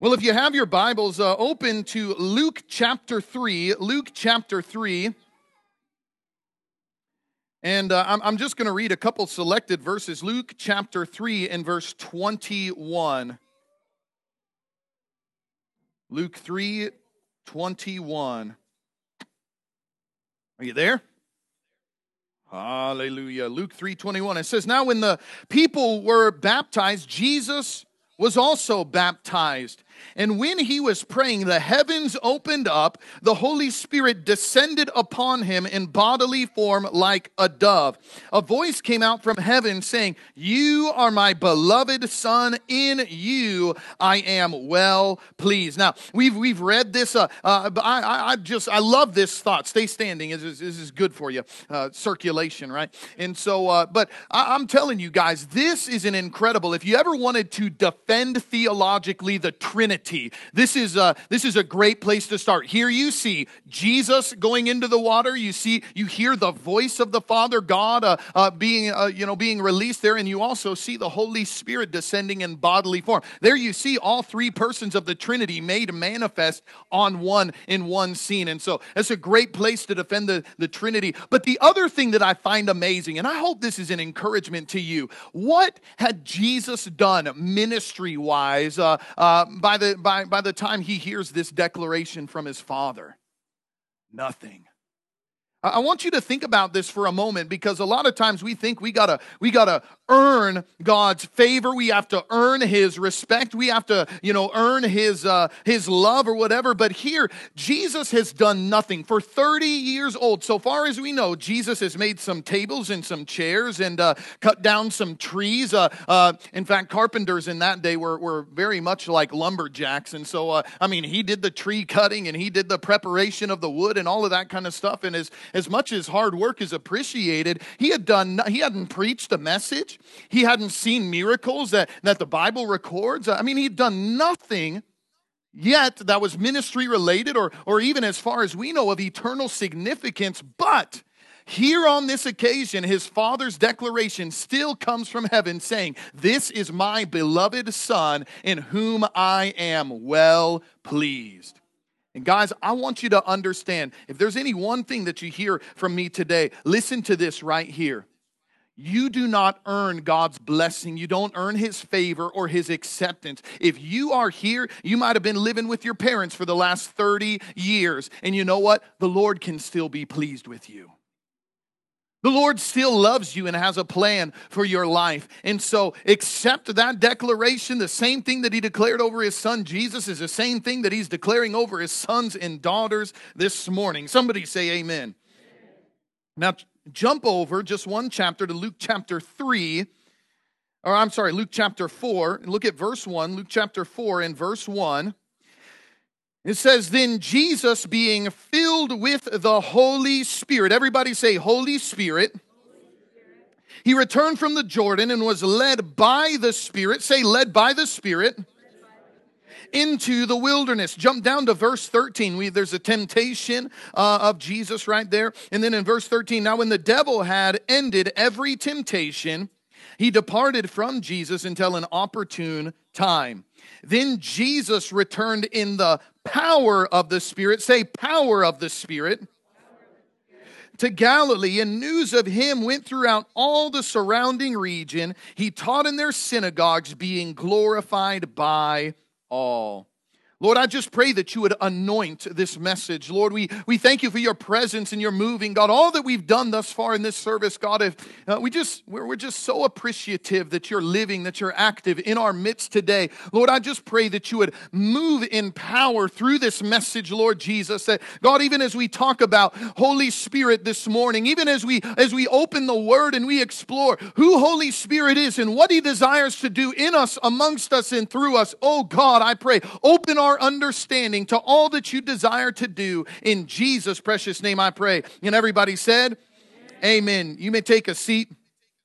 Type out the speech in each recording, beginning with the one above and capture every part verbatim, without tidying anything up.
Well, if you have your Bibles, uh, open to Luke chapter three. Luke chapter three. And uh, I'm, I'm just going to read a couple selected verses. Luke chapter three and verse twenty-one. Luke three, twenty-one. Are you there? Hallelujah. Luke three, twenty-one. It says, "Now when the people were baptized, Jesus was also baptized. And when he was praying, the heavens opened up, the Holy Spirit descended upon him in bodily form like a dove. A voice came out from heaven saying, 'You are my beloved Son, in you I am well pleased.'" Now, we've we've read this. Uh, uh, I, I, I just, I love this thought. Stay standing. This is, this is good for you. Uh, circulation, right? And so, uh, but I, I'm telling you guys, this is an incredible, if you ever wanted to defend theologically the Trinity, This is a, this is a great place to start. Here you see Jesus going into the water. You see, you hear the voice of the Father God uh, uh, being, uh, you know, being released there, and you also see the Holy Spirit descending in bodily form. There you see all three persons of the Trinity made manifest on one in one scene, and so it's a great place to defend the, the Trinity. But the other thing that I find amazing, and I hope this is an encouragement to you, what had Jesus done ministry-wise uh, uh, by the By, by the time he hears this declaration from his Father? Nothing. I want you to think about this for a moment, because a lot of times we think we gotta we gotta earn God's favor. We have to earn His respect. We have to, you know, earn His uh, His love or whatever. But here, Jesus has done nothing. For thirty years old, so far as we know, Jesus has made some tables and some chairs and uh, cut down some trees. Uh, uh, in fact, carpenters in that day were were very much like lumberjacks, and so uh, I mean, he did the tree cutting and he did the preparation of the wood and all of that kind of stuff. And his As much as hard work is appreciated, he had done. He hadn't preached a message. He hadn't seen miracles that, that the Bible records. I mean, he'd done nothing yet that was ministry related, or, or even as far as we know of eternal significance. But here on this occasion, his Father's declaration still comes from heaven saying, "This is my beloved Son in whom I am well pleased." And guys, I want you to understand, if there's any one thing that you hear from me today, listen to this right here. You do not earn God's blessing. You don't earn His favor or His acceptance. If you are here, you might have been living with your parents for the last thirty years. And you know what? The Lord can still be pleased with you. The Lord still loves you and has a plan for your life. And so accept that declaration. The same thing that He declared over His Son Jesus is the same thing that He's declaring over His sons and daughters this morning. Somebody say amen. Now jump over just one chapter to Luke chapter three. Or I'm sorry, Luke chapter four. And look at verse one. Luke chapter four and verse one. It says, "Then Jesus, being filled with the Holy Spirit," everybody say Holy Spirit, Holy Spirit. "He returned from the Jordan and was led by the Spirit," say led by the Spirit, "into the wilderness." Jump down to verse thirteen. We, there's a temptation uh, of Jesus right there. And then in verse thirteen, "Now when the devil had ended every temptation, he departed from Jesus until an opportune time. Then Jesus returned in the power of the Spirit," say power of the Spirit, "to Galilee, and news of Him went throughout all the surrounding region. He taught in their synagogues, being glorified by all." Lord, I just pray that you would anoint this message. Lord, we, we thank you for your presence and your moving. God, all that we've done thus far in this service, God, if, uh, we just, we're, we're just so appreciative that you're living, that you're active in our midst today. Lord, I just pray that you would move in power through this message, Lord Jesus, that God, even as we talk about Holy Spirit this morning, even as we, as we open the Word and we explore who Holy Spirit is and what He desires to do in us, amongst us, and through us, oh God, I pray, open our understanding to all that you desire to do. In Jesus' precious name I pray. And everybody said, Amen. Amen. You may take a seat.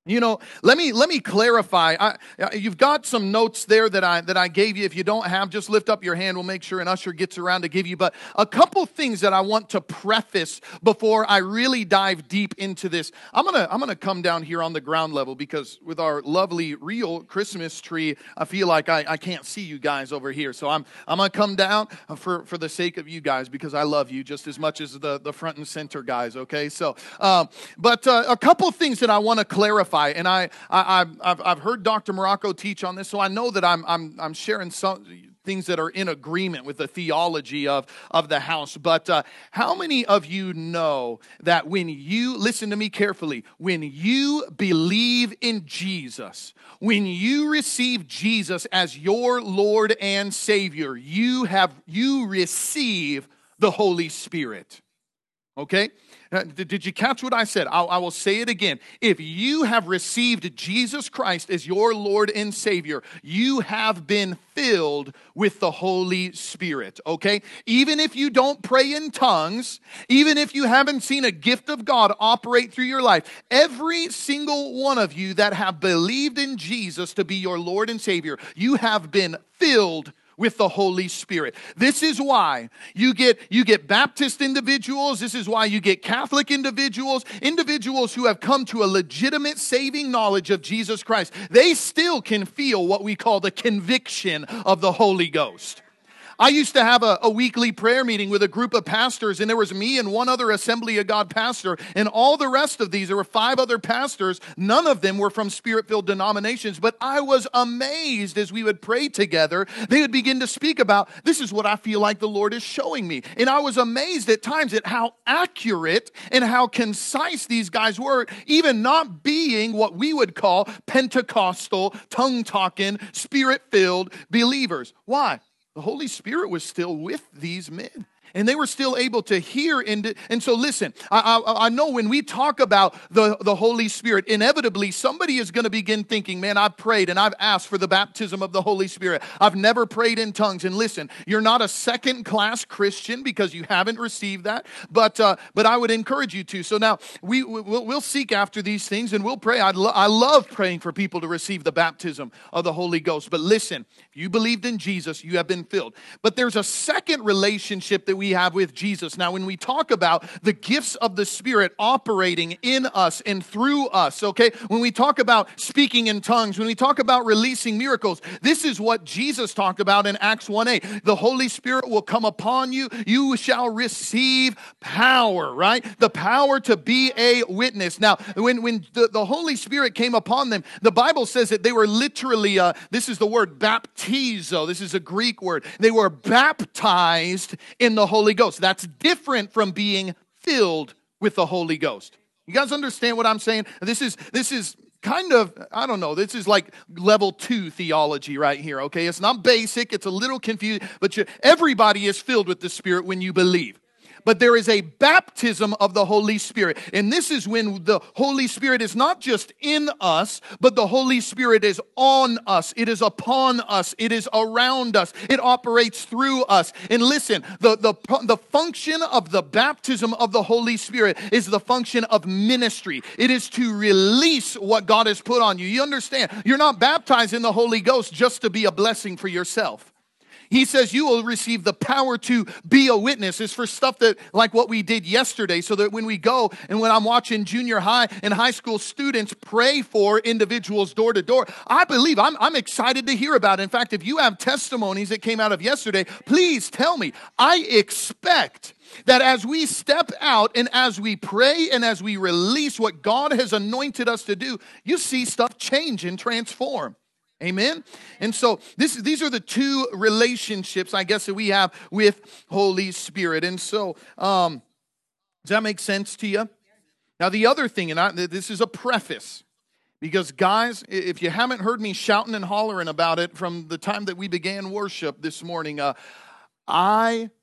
You know, let me let me clarify. I, you've got some notes there that I that I gave you. If you don't have, just lift up your hand. We'll make sure an usher gets around to give you. But a couple things that I want to preface before I really dive deep into this. I'm gonna I'm gonna come down here on the ground level because with our lovely real Christmas tree, I feel like I, I can't see you guys over here. So I'm I'm gonna come down for for the sake of you guys because I love you just as much as the the front and center guys. Okay, so um, but uh, a couple things that I want to clarify. And I, I, I've, I've heard Doctor Morocco teach on this, so I know that I'm, I'm, I'm sharing some things that are in agreement with the theology of, of the house. But uh, how many of you know that when you, listen to me carefully, when you believe in Jesus, when you receive Jesus as your Lord and Savior, you have, you receive the Holy Spirit. Okay? Uh, did you catch what I said? I'll, I will say it again. If you have received Jesus Christ as your Lord and Savior, you have been filled with the Holy Spirit, okay? Even if you don't pray in tongues, even if you haven't seen a gift of God operate through your life, every single one of you that have believed in Jesus to be your Lord and Savior, you have been filled with the Holy Spirit. This is why you get you get Baptist individuals. This is why you get Catholic individuals, individuals who have come to a legitimate saving knowledge of Jesus Christ. They still can feel what we call the conviction of the Holy Ghost. I used to have a, a weekly prayer meeting with a group of pastors, and there was me and one other Assembly of God pastor, and all the rest of these, there were five other pastors. None of them were from Spirit-filled denominations, but I was amazed as we would pray together. They would begin to speak about, this is what I feel like the Lord is showing me. And I was amazed at times at how accurate and how concise these guys were, even not being what we would call Pentecostal, tongue-talking, Spirit-filled believers. Why? The Holy Spirit was still with these men. And they were still able to hear. And, and so listen, I, I, I know when we talk about the, the Holy Spirit, inevitably somebody is going to begin thinking, man, I've prayed and I've asked for the baptism of the Holy Spirit. I've never prayed in tongues. And listen, you're not a second-class Christian because you haven't received that. But uh, but I would encourage you to. So now we, we'll, we'll seek after these things and we'll pray. I'd lo- I love praying for people to receive the baptism of the Holy Ghost. But listen, if you believed in Jesus, you have been filled. But there's a second relationship that we have with Jesus. Now, when we talk about the gifts of the Spirit operating in us and through us, okay, when we talk about speaking in tongues, when we talk about releasing miracles, this is what Jesus talked about in Acts one eight. The Holy Spirit will come upon you. You shall receive power, right? The power to be a witness. Now, when, when the, the Holy Spirit came upon them, the Bible says that they were literally, uh, this is the word baptizo. This is a Greek word. They were baptized in the Holy Ghost. That's different from being filled with the Holy Ghost. You guys understand what I'm saying? This is this is kind of, I don't know, this is like level two theology right here, okay? It's not basic, it's a little confusing, but you, everybody is filled with the Spirit when you believe. But there is a baptism of the Holy Spirit. And this is when the Holy Spirit is not just in us, but the Holy Spirit is on us. It is upon us. It is around us. It operates through us. And listen, the, the, the function of the baptism of the Holy Spirit is the function of ministry. It is to release what God has put on you. You understand? You're not baptized in the Holy Ghost just to be a blessing for yourself. He says you will receive the power to be a witness. It's for stuff that, like what we did yesterday, so that when we go and when I'm watching junior high and high school students pray for individuals door to door, I believe, I'm, I'm excited to hear about it. In fact, if you have testimonies that came out of yesterday, please tell me. I expect that as we step out and as we pray and as we release what God has anointed us to do, you see stuff change and transform. Amen? And so this, these are the two relationships, I guess, that we have with Holy Spirit. And so, um, does that make sense to you? Now, the other thing, and I, this is a preface, because guys, if you haven't heard me shouting and hollering about it from the time that we began worship this morning, uh, I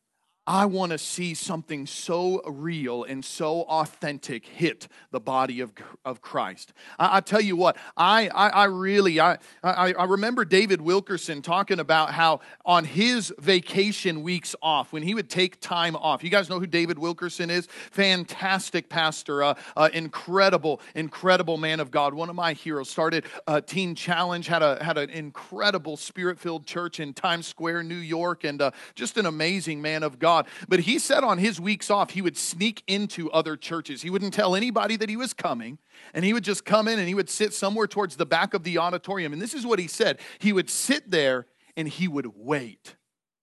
I want to see something so real and so authentic hit the body of, of Christ. I, I tell you what, I, I, I really, I, I, I remember David Wilkerson talking about how on his vacation weeks off, when he would take time off, you guys know who David Wilkerson is? Fantastic pastor, uh, uh, incredible, incredible man of God, one of my heroes. Started a Teen Challenge, had, a, had an incredible spirit-filled church in Times Square, New York, and uh, just an amazing man of God. But he said on his weeks off, he would sneak into other churches. He wouldn't tell anybody that he was coming, and he would just come in and he would sit somewhere towards the back of the auditorium. And this is what he said. He would sit there and he would wait.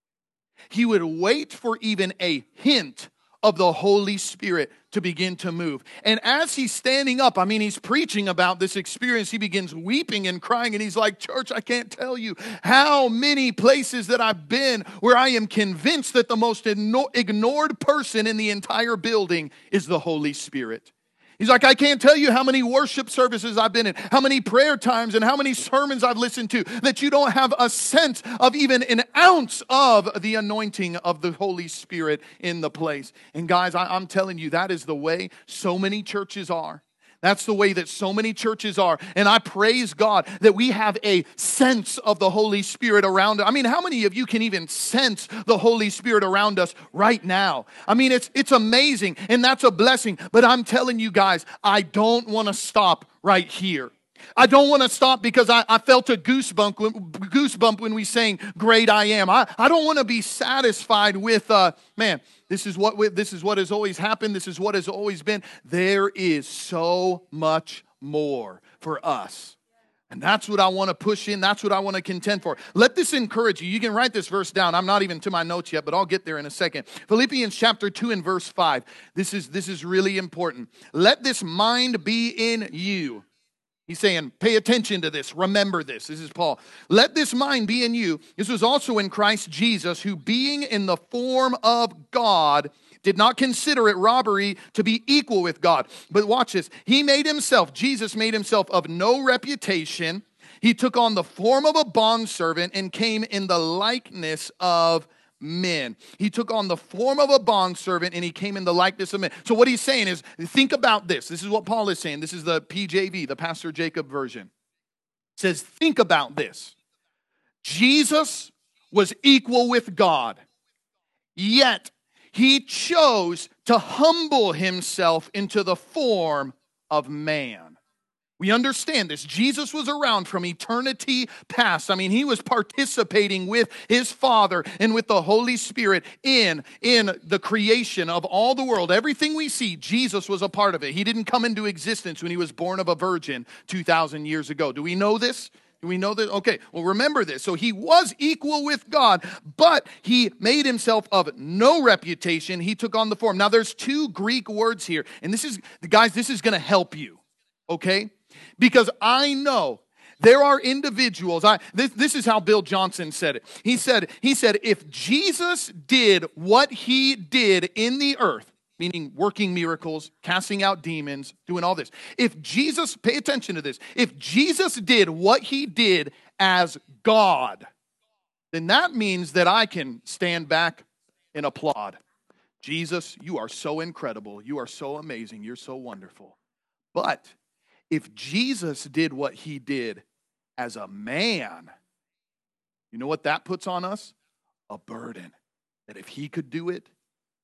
He would wait for even a hint of the Holy Spirit to begin to move. And as he's standing up, I mean, he's preaching about this experience. He begins weeping and crying, and he's like, church, I can't tell you how many places that I've been where I am convinced that the most ignored person in the entire building is the Holy Spirit. He's like, I can't tell you how many worship services I've been in, how many prayer times and how many sermons I've listened to, that you don't have a sense of even an ounce of the anointing of the Holy Spirit in the place. And guys, I, I'm telling you, that is the way so many churches are. That's the way that so many churches are. And I praise God that we have a sense of the Holy Spirit around us. I mean, how many of you can even sense the Holy Spirit around us right now? I mean, it's it's amazing, and that's a blessing. But I'm telling you guys, I don't want to stop right here. I don't want to stop because I, I felt a goosebump when, goosebump when we sang Great I Am. I, I don't want to be satisfied with, uh, man, this is what we, this is what has always happened. This is what has always been. There is so much more for us. And that's what I want to push in. That's what I want to contend for. Let this encourage you. You can write this verse down. I'm not even to my notes yet, but I'll get there in a second. Philippians chapter two and verse five. This is, this is really important. Let this mind be in you. He's saying, pay attention to this. Remember this. This is Paul. Let this mind be in you. This was also in Christ Jesus, who being in the form of God, did not consider it robbery to be equal with God. But watch this. He made himself, Jesus made himself of no reputation. He took on the form of a bondservant and came in the likeness of men. He took on the form of a bondservant and he came in the likeness of men. So what he's saying is, think about this. This is what Paul is saying. This is the P J V, the Pastor Jacob version. It says, think about this. Jesus was equal with God, yet he chose to humble himself into the form of man. We understand this. Jesus was around from eternity past. I mean, he was participating with his Father and with the Holy Spirit in, in the creation of all the world. Everything we see, Jesus was a part of it. He didn't come into existence when he was born of a virgin two thousand years ago. Do we know this? Do we know that? Okay, well, remember this. So he was equal with God, but he made himself of no reputation. He took on the form. Now, there's two Greek words here, and this is, guys, this is going to help you, okay? Because I know there are individuals, I, this, this is how Bill Johnson said it. He said, he said, if Jesus did what he did in the earth, meaning working miracles, casting out demons, doing all this. If Jesus, pay attention to this, if Jesus did what he did as God, then that means that I can stand back and applaud. Jesus, you are so incredible. You are so amazing. You're so wonderful. But if Jesus did what he did as a man, you know what that puts on us? A burden. That if he could do it,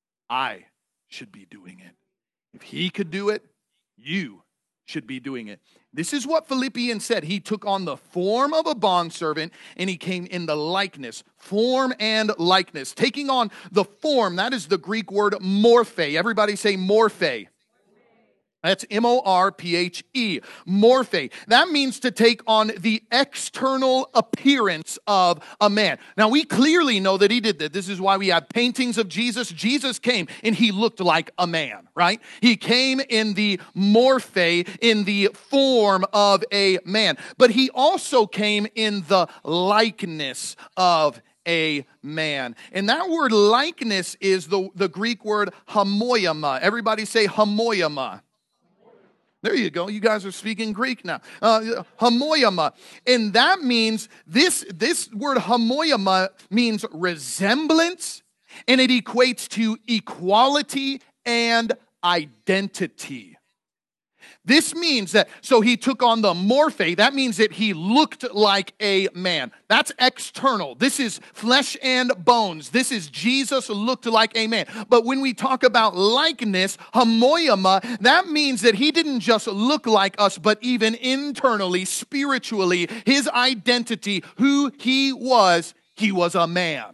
I should be doing it. If he could do it, you should be doing it. This is what Philippians said. He took on the form of a bondservant and he came in the likeness, form and likeness. Taking on the form, that is the Greek word morphe. Everybody say morphe. That's M O R P H E, morphe. That means to take on the external appearance of a man. Now, we clearly know that he did that. This is why we have paintings of Jesus. Jesus came and he looked like a man, right? He came in the morphe, in the form of a man. But he also came in the likeness of a man. And that word likeness is the, the Greek word homoioma. Everybody say homoioma. There you go. You guys are speaking Greek now. Uh, homoioma. And that means, this, this word homoioma means resemblance. and it equates to equality and identity. This means that, so he took on the morphe. That means that he looked like a man. That's external. This is flesh and bones. This is Jesus looked like a man. But when we talk about likeness, homoioma, that means that he didn't just look like us, but even internally, spiritually, his identity, who he was, he was a man.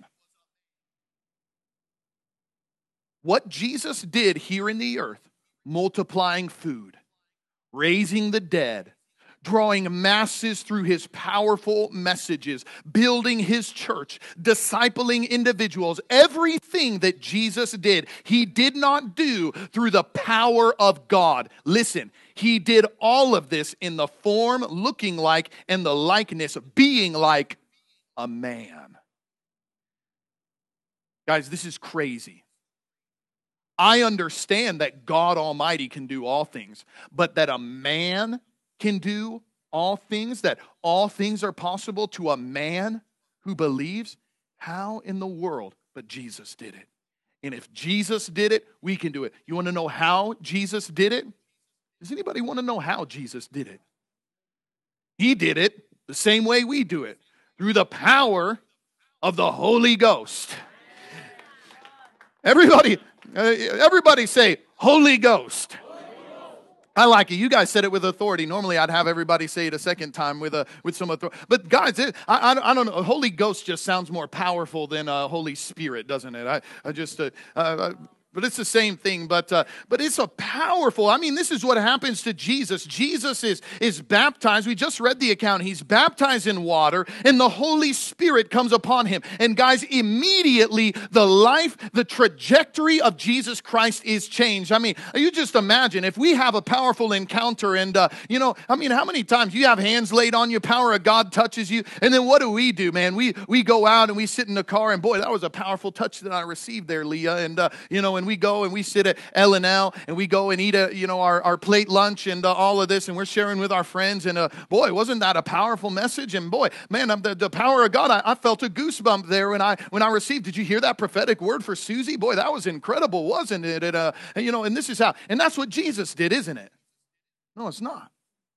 What Jesus did here in the earth, multiplying food, raising the dead, drawing masses through his powerful messages, building his church, discipling individuals. Everything that Jesus did, he did not do through the power of God. Listen, he did all of this in the form, looking like, and the likeness, being like a man. Guys, this is crazy. I understand that God Almighty can do all things, but that a man can do all things, that all things are possible to a man who believes, how in the world? But Jesus did it. And if Jesus did it, we can do it. You want to know how Jesus did it? Does anybody want to know how Jesus did it? He did it the same way we do it, through the power of the Holy Ghost. Everybody... Uh, everybody say, Holy Ghost. Holy Ghost. I like it. You guys said it with authority. Normally, I'd have everybody say it a second time with a with some authority. But guys, it, I, I, I don't know. Holy Ghost just sounds more powerful than uh, Holy Spirit, doesn't it? I, I just, uh, uh, but it's the same thing. But uh, but it's a powerful. I mean, this is what happens to Jesus. Jesus is is baptized. We just read the account. He's baptized in water, and the Holy Spirit comes upon him. And guys, immediately the life, the trajectory of Jesus Christ is changed. I mean, you just imagine if we have a powerful encounter, and uh, you know, I mean, how many times you have hands laid on you, power of God touches you, and then what do we do, man? We we go out and we sit in the car, and boy, that was a powerful touch that I received there, Leah, and uh, you know, and we go and we sit at L and L and we go and eat a, you know, our, our plate lunch and uh, all of this, and we're sharing with our friends, and uh, boy, wasn't that a powerful message? And boy, man, the, the power of God, I, I felt a goosebump there when I when I received. Did you hear that prophetic word for Susie? Boy, that was incredible, wasn't it? And, uh, and, you know, and this is how, and that's what Jesus did, isn't it? No, it's not.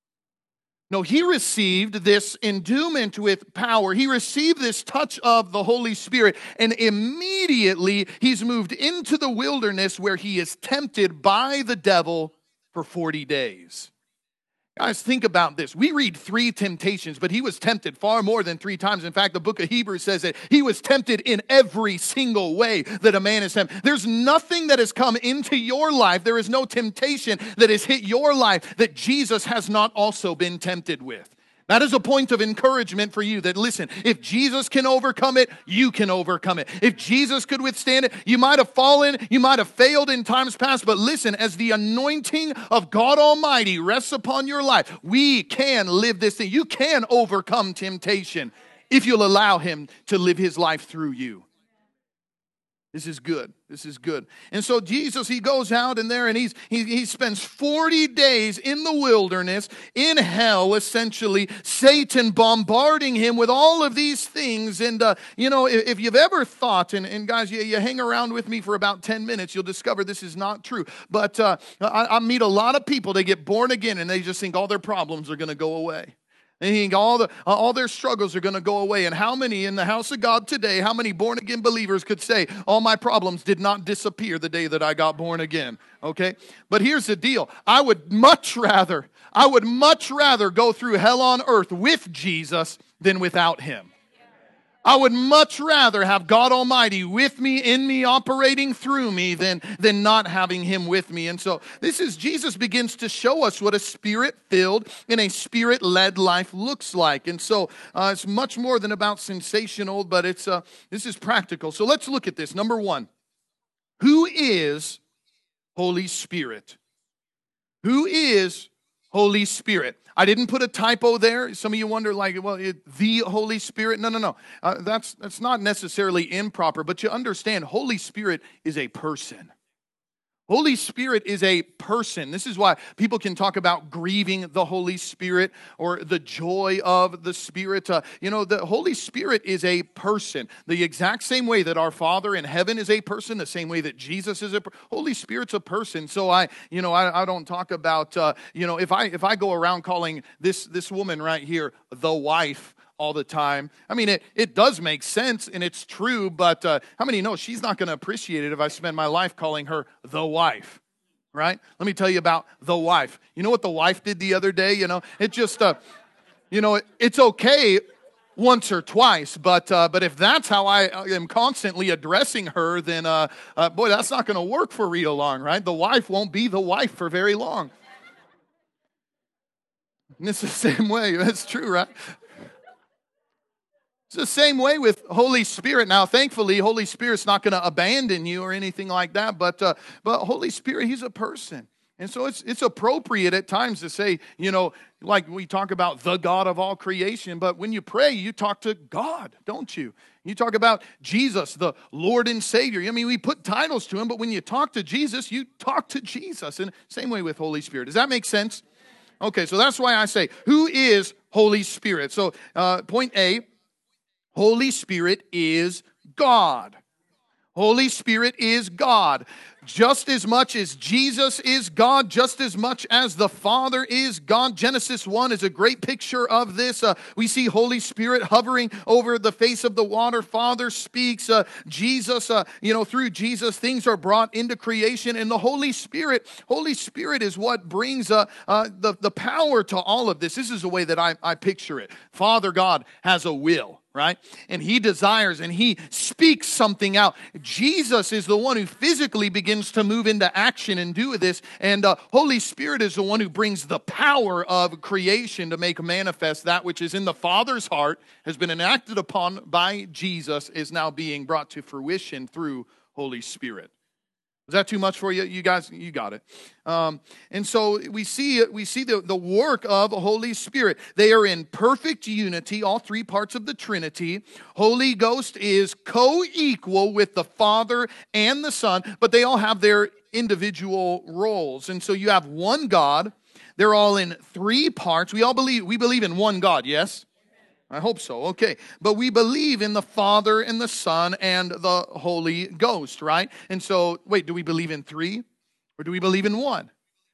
No, he received this endowment with power. He received this touch of the Holy Spirit, and immediately he's moved into the wilderness where he is tempted by the devil for forty days. Guys, think about this. We read three temptations, but he was tempted far more than three times. In fact, the book of Hebrews says that he was tempted in every single way that a man is tempted. There's nothing that has come into your life, there is no temptation that has hit your life that Jesus has not also been tempted with. That is a point of encouragement for you that, listen, if Jesus can overcome it, you can overcome it. If Jesus could withstand it, you might have fallen, you might have failed in times past, but listen, as the anointing of God Almighty rests upon your life, we can live this thing. You can overcome temptation if you'll allow him to live his life through you. This is good. This is good. And so Jesus, he goes out in there and he's, he, he spends forty days in the wilderness, in hell, essentially, Satan bombarding him with all of these things. And, uh, you know, if, if you've ever thought, and, and guys, you, you hang around with me for about ten minutes, you'll discover this is not true. But uh, I, I meet a lot of people, they get born again and they just think all their problems are going to go away. They think all the all their struggles are going to go away. And how many in the house of God today, how many born-again believers could say, all my problems did not disappear the day that I got born again? Okay? But here's the deal. I would much rather, I would much rather go through hell on earth with Jesus than without him. I would much rather have God Almighty with me, in me, operating through me than, than not having him with me. And so this is, Jesus begins to show us what a spirit-filled and a spirit-led life looks like. And so uh, it's much more than about sensational, but it's uh, this is practical. So let's look at this. Number one, who is Holy Spirit? Who is Holy Spirit? I didn't put a typo there. Some of you wonder, like, well, it, the Holy Spirit. No, no, no. Uh, that's that's not necessarily improper, but you understand, Holy Spirit is a person. Holy Spirit is a person. This is why people can talk about grieving the Holy Spirit or the joy of the Spirit. Uh, you know, the Holy Spirit is a person. The exact same way that our Father in heaven is a person, the same way that Jesus is a person. Holy Spirit's a person. So I, you know, I, I don't talk about, uh, you know, if I if I go around calling this this woman right here the wife all the time. I mean, it, it does make sense and it's true, but uh, how many know she's not going to appreciate it if I spend my life calling her the wife, right? Let me tell you about the wife. You know what the wife did the other day? You know, it just, uh, you know, it, it's okay once or twice, but uh, but if that's how I am constantly addressing her, then, uh, uh, boy, that's not going to work for real long, right? The wife won't be the wife for very long. And it's the same way. That's true, right? It's the same way with Holy Spirit. Now, thankfully, Holy Spirit's not going to abandon you or anything like that, but uh, but Holy Spirit, He's a person. And so it's it's appropriate at times to say, you know, like we talk about the God of all creation, but when you pray, you talk to God, don't you? You talk about Jesus, the Lord and Savior. I mean, we put titles to Him, but when you talk to Jesus, you talk to Jesus. And same way with Holy Spirit. Does that make sense? Okay, so that's why I say, who is Holy Spirit? So uh, point A, Holy Spirit is God. Holy Spirit is God. Just as much as Jesus is God, just as much as the Father is God. Genesis one is a great picture of this. Uh, we see Holy Spirit hovering over the face of the water. Father speaks. Uh, Jesus, uh, you know, through Jesus, things are brought into creation. And the Holy Spirit, Holy Spirit is what brings uh, uh, the, the power to all of this. This is the way that I, I picture it. Father God has a will, right? And He desires and He speaks something out. Jesus is the one who physically begins to move into action and do this. And uh, Holy Spirit is the one who brings the power of creation to make manifest that which is in the Father's heart, has been enacted upon by Jesus, is now being brought to fruition through Holy Spirit. Is that too much for you? You guys, you got it. Um, and so we see we see the, the work of Holy Spirit. They are in perfect unity, all three parts of the Trinity. Holy Ghost is co-equal with the Father and the Son, but they all have their individual roles. And so you have one God. They're all in three parts. We all believe, we believe in one God, yes? I hope so. Okay. But we believe in the Father and the Son and the Holy Ghost, right? And so, wait, do we believe in three or do we believe in one?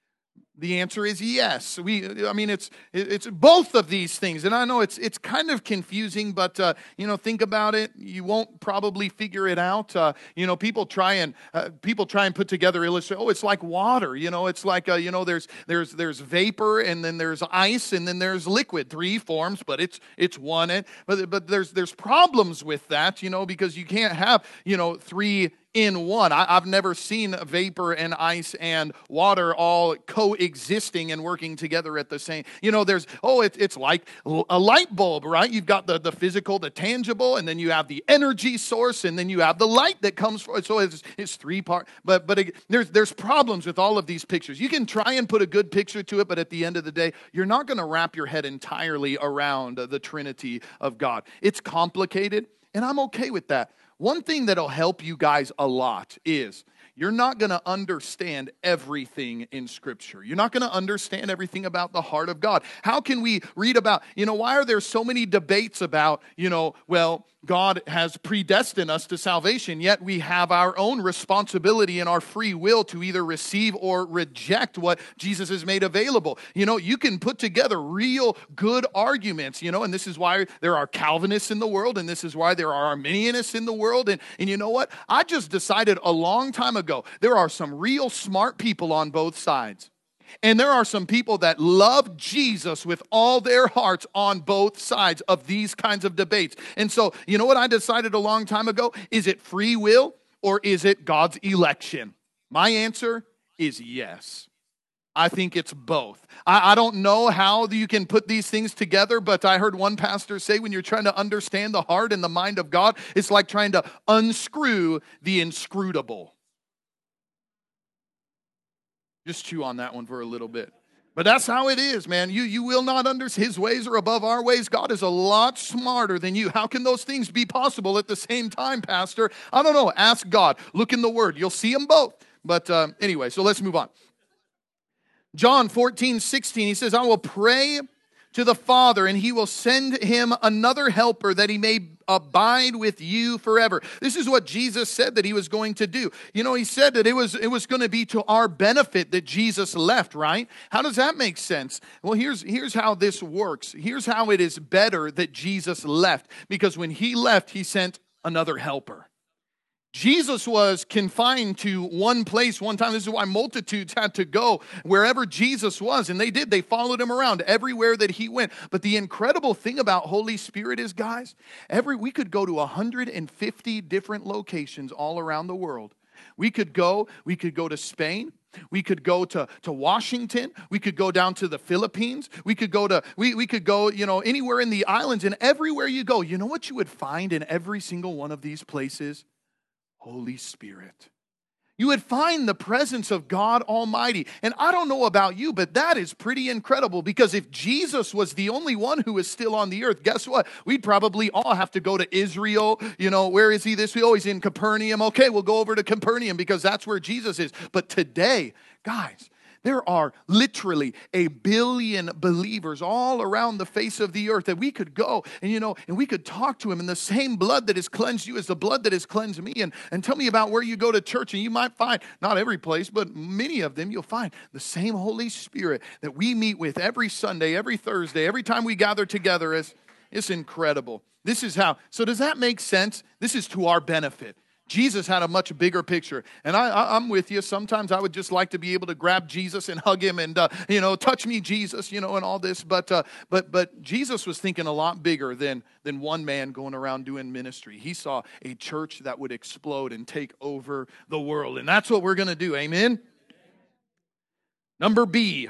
The answer is yes. We, I mean, it's it's both of these things, and I know it's it's kind of confusing, but uh, you know, think about it. You won't probably figure it out. Uh, you know, people try and uh, people try and put together illustrate. Oh, it's like water. You know, it's like uh, you know, there's there's there's vapor, and then there's ice, and then there's liquid. Three forms, but it's it's one. And but but there's there's problems with that. You know, because you can't have you know three in one. I, I've never seen vapor and ice and water all coexisting and working together at the same. You know, there's, oh, it, it's like a light bulb, right? You've got the, the physical, the tangible, and then you have the energy source, and then you have the light that comes from it. So it's, it's three part. But but it, there's there's problems with all of these pictures. You can try and put a good picture to it, but at the end of the day, you're not going to wrap your head entirely around the Trinity of God. It's complicated, and I'm okay with that. One thing that'll help you guys a lot is you're not going to understand everything in Scripture. You're not going to understand everything about the heart of God. How can we read about, you know, why are there so many debates about, you know, well, God has predestined us to salvation, yet we have our own responsibility and our free will to either receive or reject what Jesus has made available. You know, you can put together real good arguments, you know, and this is why there are Calvinists in the world, and this is why there are Arminianists in the world. And, and you know what? I just decided a long time ago, there are some real smart people on both sides. And there are some people that love Jesus with all their hearts on both sides of these kinds of debates. And so, you know what I decided a long time ago? Is it free will or is it God's election? My answer is yes. I think it's both. I, I don't know how you can put these things together, but I heard one pastor say when you're trying to understand the heart and the mind of God, it's like trying to unscrew the inscrutable. Just chew on that one for a little bit. But that's how it is, man. You you will not understand. His ways are above our ways. God is a lot smarter than you. How can those things be possible at the same time, Pastor? I don't know. Ask God. Look in the Word. You'll see them both. But uh, anyway, so let's move on. John fourteen, sixteen, he says, I will pray to the Father, and he will send him another helper that he may abide with you forever. This is what Jesus said that he was going to do. You know, he said that it was it was going to be to our benefit that Jesus left, right? How does that make sense? Well, here's here's how this works. Here's how it is better that Jesus left. Because when he left, he sent another helper. Jesus was confined to one place one time. This is why multitudes had to go wherever Jesus was. And they did. They followed him around everywhere that he went. But the incredible thing about Holy Spirit is, guys, every we could go to one hundred fifty different locations all around the world. We could go, we could go to Spain. We could go to, to Washington. We could go down to the Philippines. We could go to, we, we could go, you know, anywhere in the islands. And everywhere you go, you know what you would find in every single one of these places? Holy Spirit. You would find the presence of God Almighty. And I don't know about you, but that is pretty incredible, because if Jesus was the only one who is still on the earth, guess what? We'd probably all have to go to Israel. You know, where is he this week? Oh, he's in Capernaum. Okay, we'll go over to Capernaum because that's where Jesus is. But today, guys, there are literally a billion believers all around the face of the earth that we could go and, you know, and we could talk to him, and the same blood that has cleansed you is the blood that has cleansed me. And, and tell me about where you go to church, and you might find, not every place, but many of them, you'll find the same Holy Spirit that we meet with every Sunday, every Thursday, every time we gather together. Is It's incredible. This is how, so does that make sense? This is to our benefit. Jesus had a much bigger picture. And I, I, I'm with you. Sometimes I would just like to be able to grab Jesus and hug him and, uh, you know, touch me, Jesus, you know, and all this. But uh, but but Jesus was thinking a lot bigger than, than one man going around doing ministry. He saw a church that would explode and take over the world. And that's what we're going to do. Amen? Number B.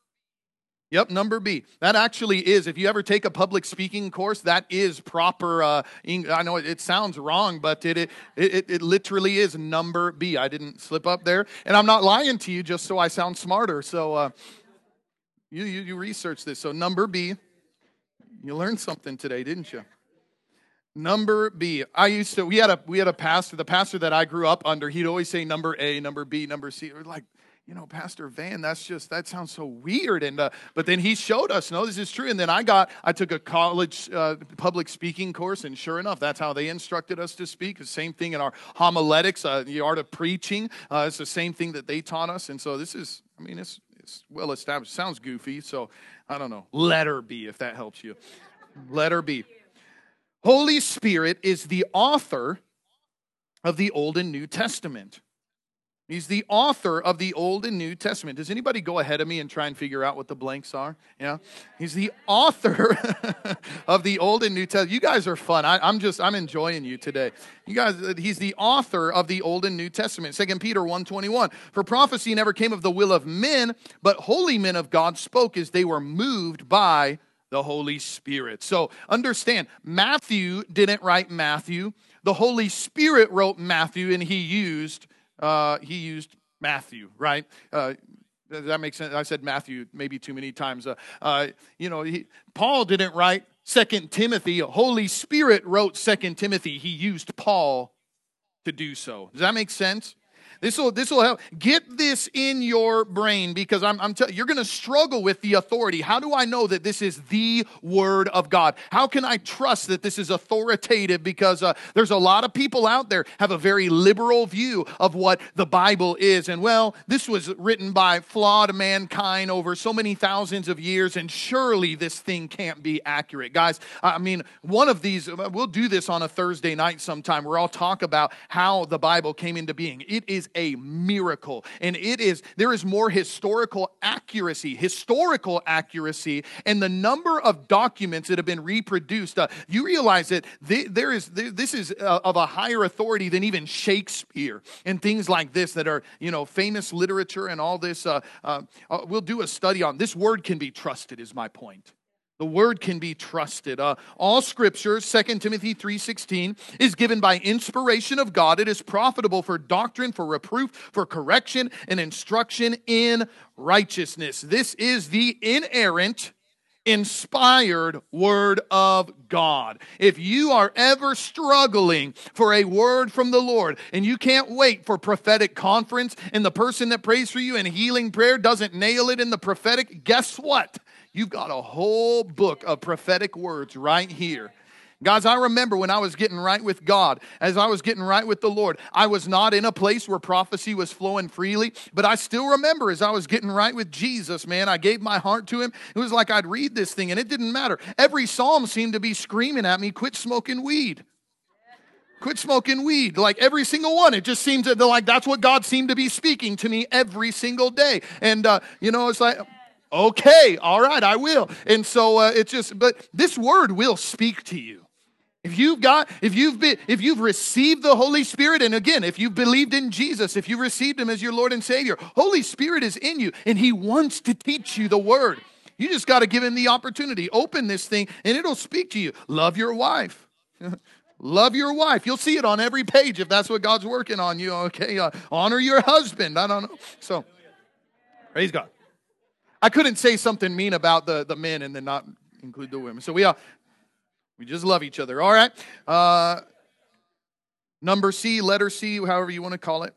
Yep, number B. That actually is, if you ever take a public speaking course, that is proper. Uh, I know it sounds wrong, but it, it it it literally is number B. I didn't slip up there, and I'm not lying to you just so I sound smarter. So uh, you, you you research this. So number B, you learned something today, didn't you? Number B. I used to. We had a we had a pastor. The pastor that I grew up under, he'd always say number A, number B, number C. We're like, you know, Pastor Van, that's just, that sounds so weird. And, uh, but then he showed us, no, this is true. And then I got, I took a college uh, public speaking course, and sure enough, that's how they instructed us to speak. The same thing in our homiletics, uh, the art of preaching. Uh, it's the same thing that they taught us. And so this is, I mean, it's, it's well established. Sounds goofy. So I don't know. Letter B, if that helps you. Letter B. Holy Spirit is the author of the Old and New Testament. He's the author of the Old and New Testament. Does anybody go ahead of me and try and figure out what the blanks are? Yeah. He's the author of the Old and New Testament. You guys are fun. I, I'm just, I'm enjoying you today. You guys, he's the author of the Old and New Testament. Second Peter one twenty-one. For prophecy never came of the will of men, but holy men of God spoke as they were moved by the Holy Spirit. So understand, Matthew didn't write Matthew. The Holy Spirit wrote Matthew, and he used Uh, he used Matthew, right? Uh, does that make sense? I said Matthew maybe too many times. Uh, uh, you know, he, Paul didn't write Second Timothy. Holy Spirit wrote Second Timothy. He used Paul to do so. Does that make sense? This will this will help. Get this in your brain, because I'm, I'm telling you, you're going to struggle with the authority. How do I know that this is the Word of God? How can I trust that this is authoritative? Because uh, there's a lot of people out there have a very liberal view of what the Bible is. And well, this was written by flawed mankind over so many thousands of years, and surely this thing can't be accurate. Guys, I mean, one of these, we'll do this on a Thursday night sometime, where I'll talk about how the Bible came into being. It is a miracle, and it is there is more historical accuracy historical accuracy in the number of documents that have been reproduced. Uh, you realize that th- there is th- this is uh, of a higher authority than even Shakespeare and things like this that are, you know, famous literature and all this. Uh, uh, uh, we'll do a study on this. Word can be trusted, is my point. The Word can be trusted. Uh, all Scripture, Second Timothy three sixteen, is given by inspiration of God. It is profitable for doctrine, for reproof, for correction, and instruction in righteousness. This is the inerrant, inspired word of God. If you are ever struggling for a word from the Lord and you can't wait for prophetic conference and the person that prays for you in healing prayer doesn't nail it in the prophetic, guess what? You've got a whole book of prophetic words right here. Guys, I remember when I was getting right with God, as I was getting right with the Lord, I was not in a place where prophecy was flowing freely, but I still remember as I was getting right with Jesus, man, I gave my heart to Him. It was like I'd read this thing and it didn't matter. Every psalm seemed to be screaming at me, quit smoking weed. Quit smoking weed. Like every single one. It just seemed to, like that's what God seemed to be speaking to me every single day. And, uh, you know, it's like, okay, all right, I will. And so uh, it's just, but this word will speak to you. If you've got, if you've been, if you've received the Holy Spirit, and again, if you've believed in Jesus, if you've received Him as your Lord and Savior, Holy Spirit is in you, and He wants to teach you the Word. You just got to give Him the opportunity. Open this thing, and it'll speak to you. Love your wife. Love your wife. You'll see it on every page if that's what God's working on you. Okay, uh, honor your husband. I don't know. So, praise God. I couldn't say something mean about the, the men and then not include the women. So we are. We just love each other. All right. Uh, number C, letter C, however you want to call it.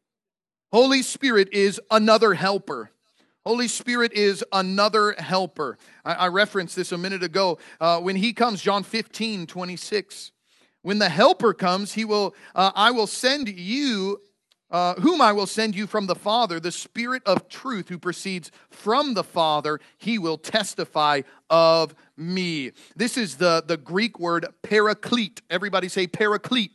Holy Spirit is another helper. Holy Spirit is another helper. I, I referenced this a minute ago. Uh, when He comes, John fifteen, twenty-six. When the helper comes, He will. Uh, I will send you, uh, whom I will send you from the Father, the Spirit of truth who proceeds from the Father. He will testify of me. This is the, the Greek word paraclete. Everybody say paraclete.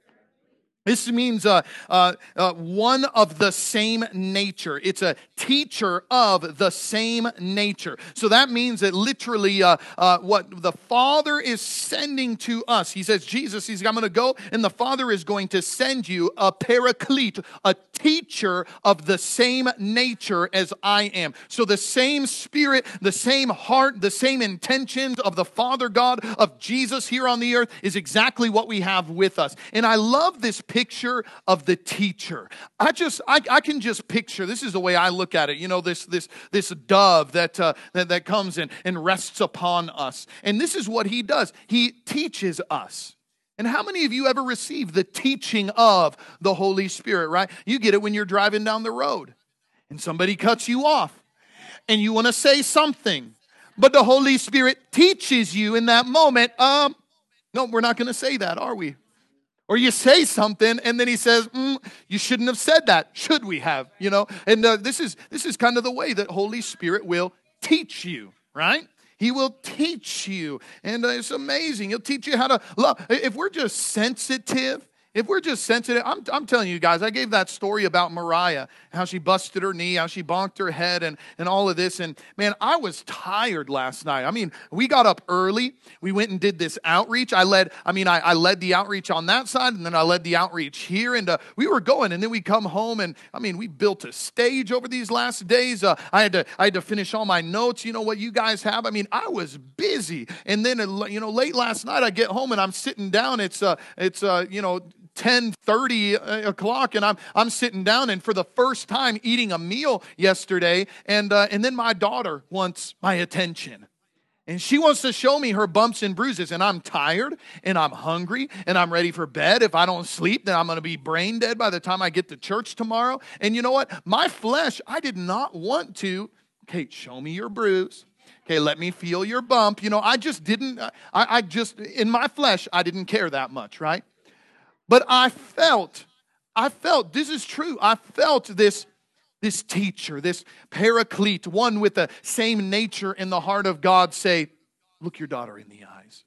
This means uh, uh, uh, one of the same nature. It's a teacher of the same nature. So that means that literally uh, uh, what the Father is sending to us. He says, Jesus, He's I'm going to go, and the Father is going to send you a paraclete, a teacher of the same nature as I am. So the same spirit, the same heart, the same intentions of the Father God, of Jesus here on the earth is exactly what we have with us. And I love this picture of the teacher. I just, I, I can just picture, this is the way I look at it, you know, this this this dove that, uh, that, that comes in and rests upon us. And this is what He does. He teaches us. And how many of you ever received the teaching of the Holy Spirit, right? You get it when you're driving down the road and somebody cuts you off and you want to say something, but the Holy Spirit teaches you in that moment, um, no, we're not going to say that, are we? Or you say something, and then He says, mm, you shouldn't have said that. Should we have? You know, and uh, this is this is kind of the way that Holy Spirit will teach you, right? He will teach you, and uh, it's amazing. He'll teach you how to love. If we're just sensitive, if we're just sensitive, I'm, I'm telling you guys, I gave that story about Mariah, how she busted her knee, how she bonked her head, and, and all of this. And man, I was tired last night. I mean, we got up early. We went and did this outreach. I led, I mean, I, I led the outreach on that side, and then I led the outreach here. And uh, we were going, and then we come home, and I mean, we built a stage over these last days. Uh, I had to, I had to finish all my notes. You know what you guys have? I mean, I was busy. And then, uh, you know, late last night, I get home, and I'm sitting down. It's, uh, it's, uh, you know, ten thirty o'clock, and I'm I'm sitting down, and for the first time eating a meal yesterday, and uh, and then my daughter wants my attention. And she wants to show me her bumps and bruises, and I'm tired, and I'm hungry, and I'm ready for bed. If I don't sleep, then I'm going to be brain dead by the time I get to church tomorrow. And you know what? My flesh, I did not want to, Kate, show me your bruise. Okay, let me feel your bump. You know, I just didn't, I, I just, in my flesh, I didn't care that much, right? But I felt, I felt, this is true, I felt this, this teacher, this paraclete, one with the same nature in the heart of God say, look your daughter in the eyes.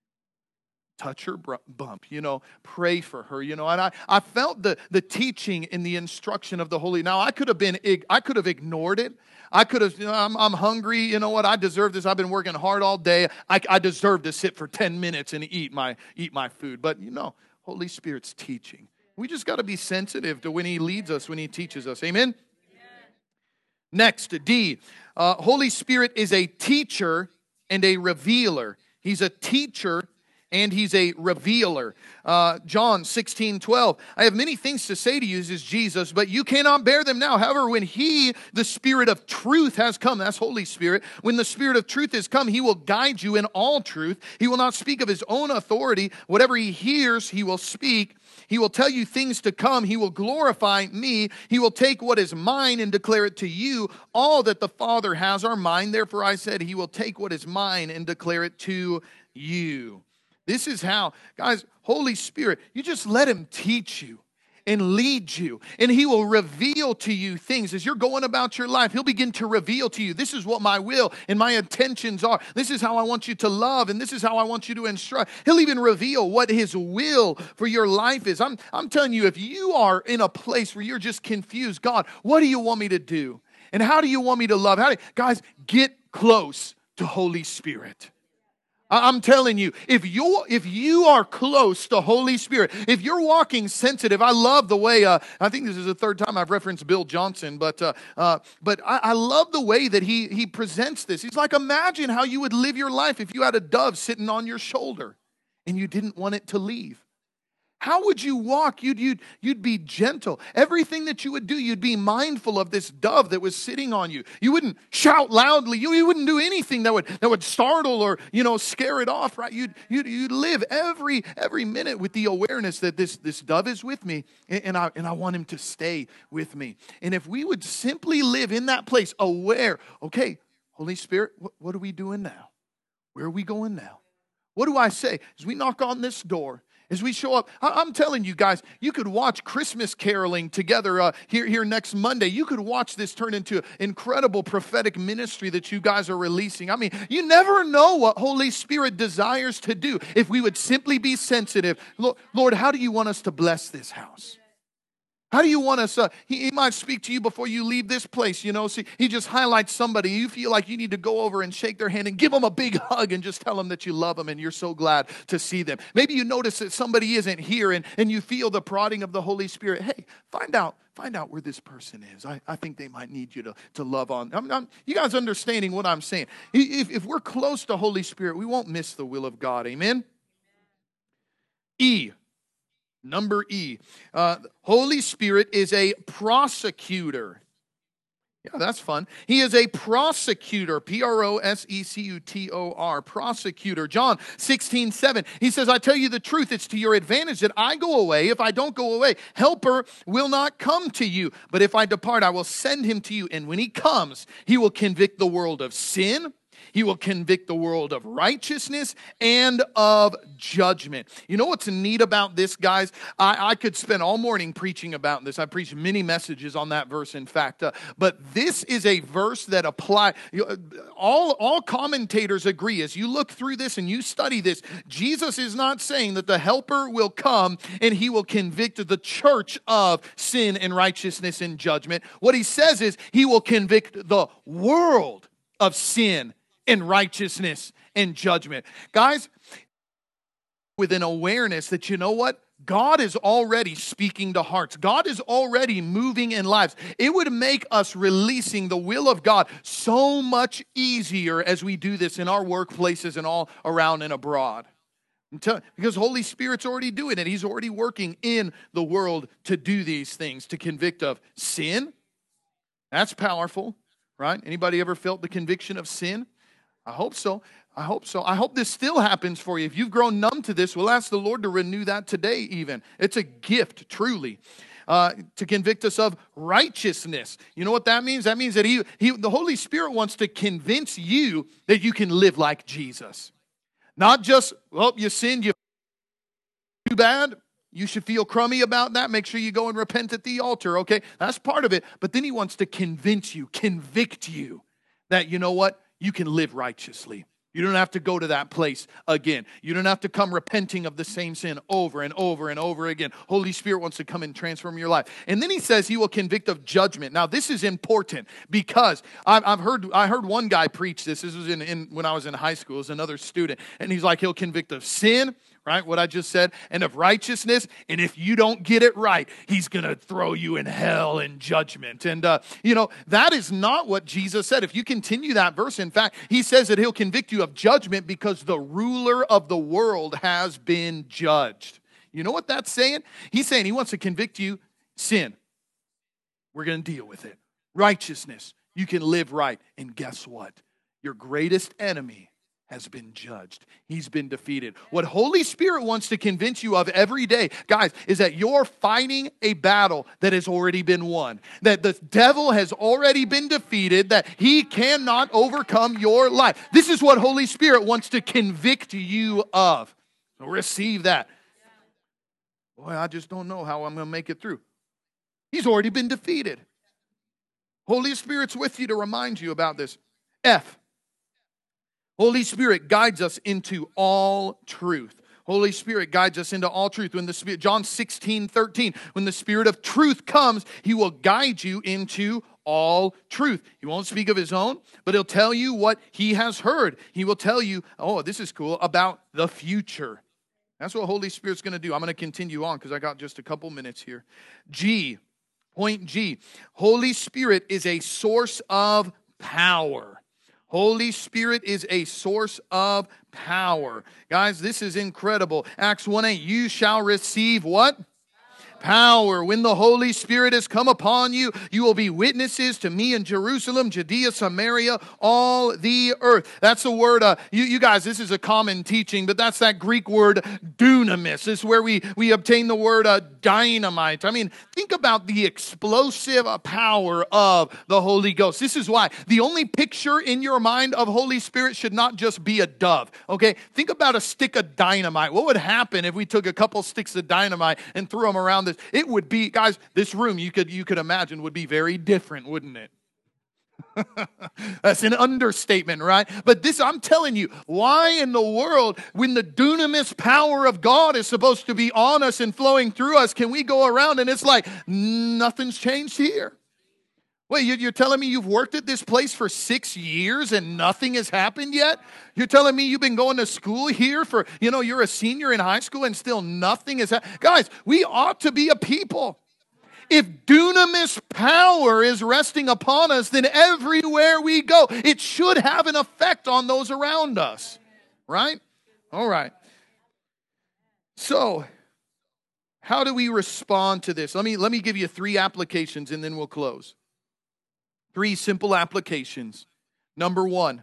Touch her bump, you know, pray for her, you know. And I, I felt the, the teaching in the instruction of the Holy. Now, I could have been, I could have ignored it. I could have, you know, I'm, I'm hungry, you know what, I deserve this. I've been working hard all day. I, I deserve to sit for ten minutes and eat my, eat my food. But, you know, Holy Spirit's teaching. We just got to be sensitive to when He leads us, when He teaches us. Amen? Yeah. Next, D. Uh, Holy Spirit is a teacher and a revealer. He's a teacher and he's a revealer. Uh, John sixteen twelve. I have many things to say to you, says Jesus, but you cannot bear them now. However, when he, the Spirit of truth, has come, that's Holy Spirit, when the Spirit of truth has come, he will guide you in all truth. He will not speak of his own authority. Whatever he hears, he will speak. He will tell you things to come. He will glorify me. He will take what is mine and declare it to you. All that the Father has are mine. Therefore I said he will take what is mine and declare it to you. This is how, guys, Holy Spirit, you just let him teach you and lead you. And he will reveal to you things. As you're going about your life, he'll begin to reveal to you, this is what my will and my intentions are. This is how I want you to love, and this is how I want you to instruct. He'll even reveal what his will for your life is. I'm, I'm telling you, if you are in a place where you're just confused, God, what do you want me to do? And how do you want me to love? How do, guys, get close to Holy Spirit. I'm telling you, if you if you are close to Holy Spirit, if you're walking sensitive, I love the way, uh, I think this is the third time I've referenced Bill Johnson, but uh, uh, but I, I love the way that he he presents this. He's like, imagine how you would live your life if you had a dove sitting on your shoulder and you didn't want it to leave. How would you walk? You'd, you'd, you'd be gentle. Everything that you would do, you'd be mindful of this dove that was sitting on you. You wouldn't shout loudly. You, you wouldn't do anything that would that would startle or, you know, scare it off, right? You'd, you'd, you'd live every every minute with the awareness that this, this dove is with me, and, and, I, and I want him to stay with me. And if we would simply live in that place, aware, okay, Holy Spirit, what, what are we doing now? Where are we going now? What do I say? As we knock on this door, as we show up, I'm telling you guys, you could watch Christmas caroling together uh, here, here next Monday. You could watch this turn into incredible prophetic ministry that you guys are releasing. I mean, you never know what Holy Spirit desires to do if we would simply be sensitive. Lord, how do you want us to bless this house? How do you want us? Uh, he, he might speak to you before you leave this place, you know. See, he just highlights somebody. You feel like you need to go over and shake their hand and give them a big hug and just tell them that you love them and you're so glad to see them. Maybe you notice that somebody isn't here and, and you feel the prodding of the Holy Spirit. Hey, find out. Find out where this person is. I, I think they might need you to, to love on. I'm, I'm, you guys understanding what I'm saying? If, if we're close to Holy Spirit, we won't miss the will of God. Amen? E. Number E, uh, Holy Spirit is a prosecutor. Yeah, that's fun. He is a prosecutor, P R O S E C U T O R, prosecutor. John sixteen seven, he says, I tell you the truth, it's to your advantage that I go away. If I don't go away, helper will not come to you. But if I depart, I will send him to you. And when he comes, he will convict the world of sin. He will convict the world of righteousness and of judgment. You know what's neat about this, guys? I, I could spend all morning preaching about this. I preached many messages on that verse, in fact. Uh, but this is a verse that apply. You know, all, all commentators agree. As you look through this and you study this, Jesus is not saying that the helper will come and he will convict the church of sin and righteousness and judgment. What he says is he will convict the world of sin and righteousness and judgment. Guys, with an awareness that, you know what? God is already speaking to hearts. God is already moving in lives. It would make us releasing the will of God so much easier as we do this in our workplaces and all around and abroad. Because Holy Spirit's already doing it. He's already working in the world to do these things, to convict of sin. That's powerful, right? Anybody ever felt the conviction of sin? I hope so. I hope so. I hope this still happens for you. If you've grown numb to this, we'll ask the Lord to renew that today even. It's a gift, truly, uh, to convict us of righteousness. You know what that means? That means that he, he, the Holy Spirit wants to convince you that you can live like Jesus. Not just, well, you sinned, you too bad. You should feel crummy about that. Make sure you go and repent at the altar, okay? That's part of it. But then he wants to convince you, convict you that, you know what? You can live righteously. You don't have to go to that place again. You don't have to come repenting of the same sin over and over and over again. Holy Spirit wants to come and transform your life. And then he says he will convict of judgment. Now, this is important because I've, I've heard I heard one guy preach this. This was in, in when I was in high school. It was another student. And he's like, he'll convict of sin, right? What I just said, and of righteousness. And if you don't get it right, he's going to throw you in hell in judgment. And, uh, you know, that is not what Jesus said. If you continue that verse, in fact, he says that he'll convict you of judgment because the ruler of the world has been judged. You know what that's saying? He's saying he wants to convict you. Sin, we're going to deal with it. Righteousness, you can live right. And guess what? Your greatest enemy has been judged. He's been defeated. What Holy Spirit wants to convince you of every day, guys, is that you're fighting a battle that has already been won. That the devil has already been defeated, that he cannot overcome your life. This is what Holy Spirit wants to convict you of. So receive that. Boy, I just don't know how I'm going to make it through. He's already been defeated. Holy Spirit's with you to remind you about this. F. Holy Spirit guides us into all truth. Holy Spirit guides us into all truth. When the Spirit, John sixteen thirteen, when the Spirit of truth comes, he will guide you into all truth. He won't speak of his own, but he'll tell you what he has heard. He will tell you, oh, this is cool, about the future. That's what Holy Spirit's going to do. I'm going to continue on because I got just a couple minutes here. G, point G. Holy Spirit is a source of power. Holy Spirit is a source of power. Guys, this is incredible. Acts one eight, you shall receive what? Power. When the Holy Spirit has come upon you, you will be witnesses to me in Jerusalem, Judea, Samaria, all the earth. That's the word, uh, you, you guys, this is a common teaching, but that's that Greek word dunamis. This is where we, we obtain the word uh, dynamite. I mean, think about the explosive power of the Holy Ghost. This is why the only picture in your mind of Holy Spirit should not just be a dove, okay? Think about a stick of dynamite. What would happen if we took a couple sticks of dynamite and threw them around this? It would be, guys, this room you could you could imagine would be very different, wouldn't it? That's an understatement, right? But this, I'm telling you, why in the world, when the dunamis power of God is supposed to be on us and flowing through us, can we go around and it's like nothing's changed here? Wait, you're telling me you've worked at this place for six years and nothing has happened yet? You're telling me you've been going to school here for, you know, you're a senior in high school and still nothing has happened? Guys, we ought to be a people. If dunamis power is resting upon us, then everywhere we go, it should have an effect on those around us. Right? All right. So, how do we respond to this? Let me, let me give you three applications and then we'll close. Three simple applications. Number one,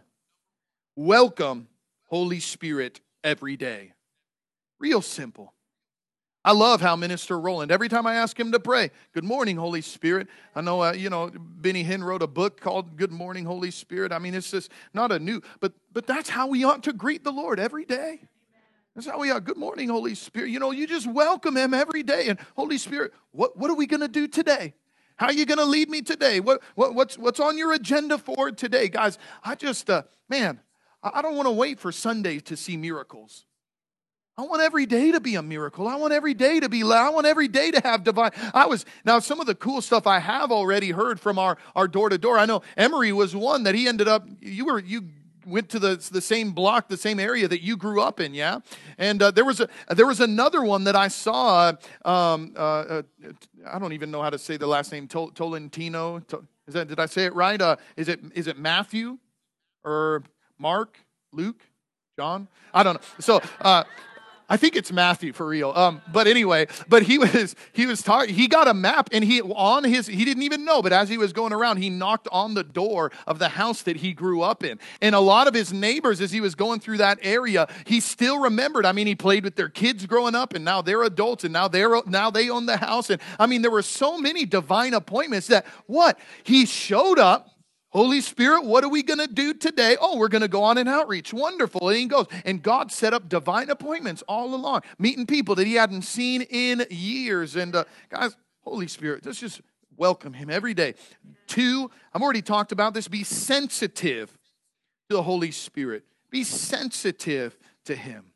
welcome Holy Spirit every day. Real simple. I love how Minister Roland, every time I ask him to pray, good morning, Holy Spirit. I know, uh, you know, Benny Hinn wrote a book called Good Morning, Holy Spirit. I mean, it's just not a new, but but that's how we ought to greet the Lord every day. That's how we are. Good morning, Holy Spirit. You know, you just welcome him every day. And Holy Spirit, what, what are we going to do today? How are you going to lead me today? What, what what's what's on your agenda for today? Guys, I just, uh, man, I don't want to wait for Sunday to see miracles. I want every day to be a miracle. I want every day to be loud. I want every day to have divine. I was, now some of the cool stuff I have already heard from our, our door-to-door. I know Emery was one that he ended up, you were, you went to the, the same block, the same area that you grew up in, yeah? And uh, there was a there was another one that I saw, um, uh, uh, I don't even know how to say the last name, Tol- Tolentino. To, is that, did I say it right? Uh, is it is it Matthew or Mark, Luke, John? I don't know. So, uh, I think it's Matthew for real. Um, but anyway, but he was he was talking. He got a map, and he on his he didn't even know. But as he was going around, he knocked on the door of the house that he grew up in. And a lot of his neighbors, as he was going through that area, he still remembered. I mean, he played with their kids growing up, and now they're adults, and now they're now they own the house. And I mean, there were so many divine appointments that what he showed up. Holy Spirit, what are we going to do today? Oh, we're going to go on an outreach. Wonderful. And he goes. And God set up divine appointments all along, meeting people that he hadn't seen in years. And uh, guys, Holy Spirit, let's just welcome him every day. Two, I've already talked about this. Be sensitive to the Holy Spirit. Be sensitive to him.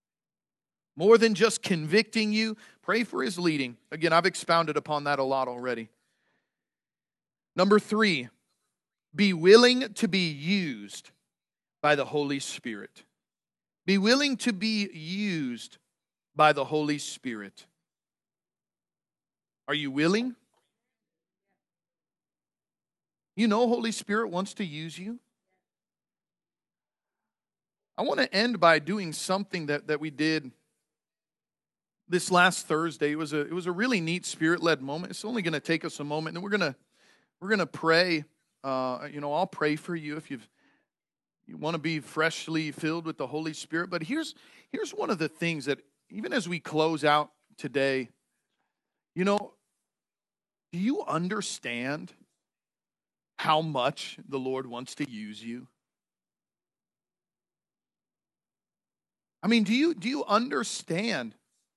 More than just convicting you, pray for his leading. Again, I've expounded upon that a lot already. Number three. Be willing to be used by the Holy Spirit. Be willing to be used by the Holy Spirit. Are you willing? You know Holy Spirit wants to use you. I want to end by doing something that, that we did this last Thursday. It was a it was a really neat Spirit-led moment. It's only going to take us a moment, and we're gonna we're gonna pray. Uh, you know, I'll pray for you if you've you want to be freshly filled with the Holy Spirit. But here's here's one of the things that even as we close out today, you know, do you understand how much the Lord wants to use you? I mean, do you do you understand?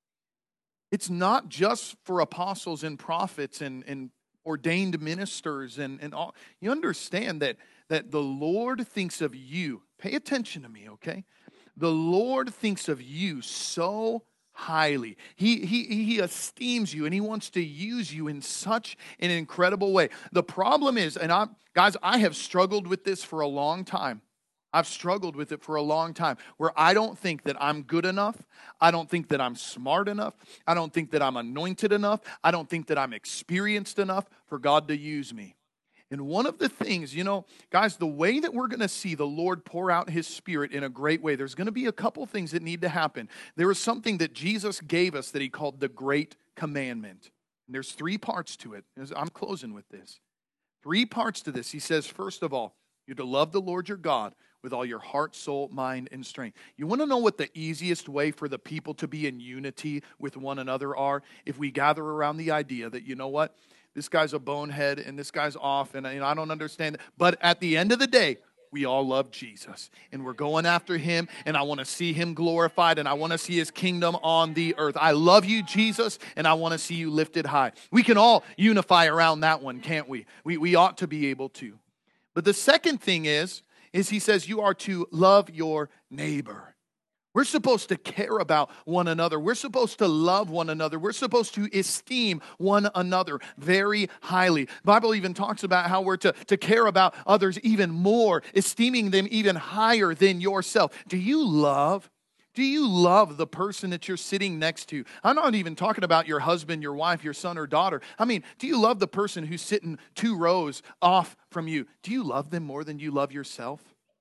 It's not just for apostles and prophets and, and ordained ministers and, and all. You understand that, that the Lord thinks of you. Pay attention to me, okay? The Lord thinks of you so highly. He, he, he esteems you, and He wants to use you in such an incredible way. The problem is, and I, guys, I have struggled with this for a long time. I've struggled with it for a long time, where I don't think that I'm good enough. I don't think that I'm smart enough. I don't think that I'm anointed enough. I don't think that I'm experienced enough for God to use me. And one of the things, you know, guys, the way that we're going to see the Lord pour out His Spirit in a great way, there's going to be a couple things that need to happen. There is something that Jesus gave us that He called the Great Commandment. And there's three parts to it. I'm closing with this. Three parts to this. He says, first of all, you're to love the Lord your God with all your heart, soul, mind, and strength. You want to know what the easiest way for the people to be in unity with one another are? If we gather around the idea that, you know what, this guy's a bonehead and this guy's off and, and I don't understand it. But at the end of the day, we all love Jesus and we're going after Him, and I want to see Him glorified and I want to see His kingdom on the earth. I love you, Jesus, and I want to see you lifted high. We can all unify around that one, can't we? We, we ought to be able to. But the second thing is, is He says you are to love your neighbor. We're supposed to care about one another. We're supposed to love one another. We're supposed to esteem one another very highly. The Bible even talks about how we're to, to care about others even more, esteeming them even higher than yourself. Do you love? Do you love the person that you're sitting next to? I'm not even talking about your husband, your wife, your son or daughter. I mean, do you love the person who's sitting two rows off from you? Do you love them more than you love yourself?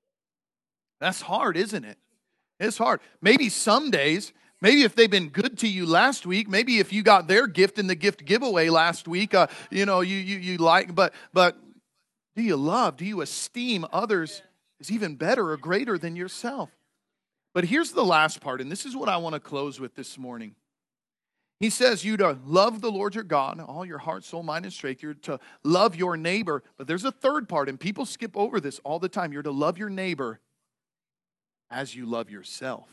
That's hard, isn't it? It's hard. Maybe some days, maybe if they've been good to you last week, maybe if you got their gift in the gift giveaway last week, uh, you know, you you you like, but but do you love, do you esteem others as even better or greater than yourself? But here's the last part, and this is what I want to close with this morning. He says you to love the Lord your God, all your heart, soul, mind, and strength. You're to love your neighbor. But there's a third part, and people skip over this all the time. You're to love your neighbor as you love yourself.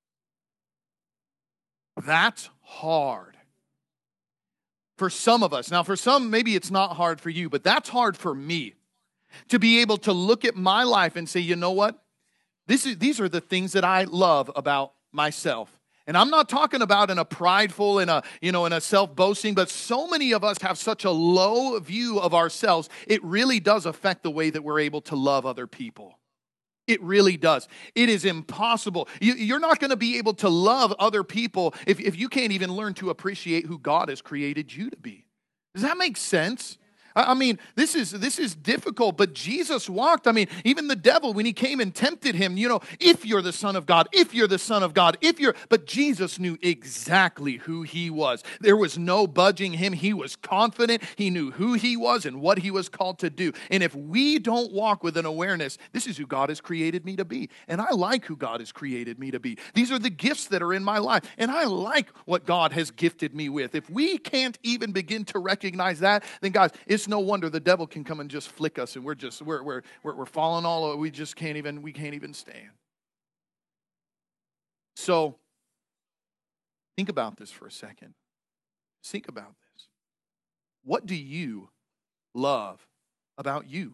That's hard for some of us. Now, for some, maybe it's not hard for you, but that's hard for me to be able to look at my life and say, you know what? This is, these are the things that I love about myself. And I'm not talking about in a prideful, in a, you know, in a self-boasting, but so many of us have such a low view of ourselves, it really does affect the way that we're able to love other people. It really does. It is impossible. You, you're not going to be able to love other people if, if you can't even learn to appreciate who God has created you to be. Does that make sense? I mean, this is this is difficult, but Jesus walked. I mean, even the devil, when he came and tempted him, you know, if you're the Son of God, if you're the Son of God, if you're, but Jesus knew exactly who He was. There was no budging Him. He was confident. He knew who He was and what He was called to do. And if we don't walk with an awareness, this is who God has created me to be. And I like who God has created me to be. These are the gifts that are in my life. And I like what God has gifted me with. If we can't even begin to recognize that, then guys, it's no wonder the devil can come and just flick us, and we're just we're we're we're, we're falling all over. We just can't even we can't even stand. So think about this for a second. Think about this. What do you love about you?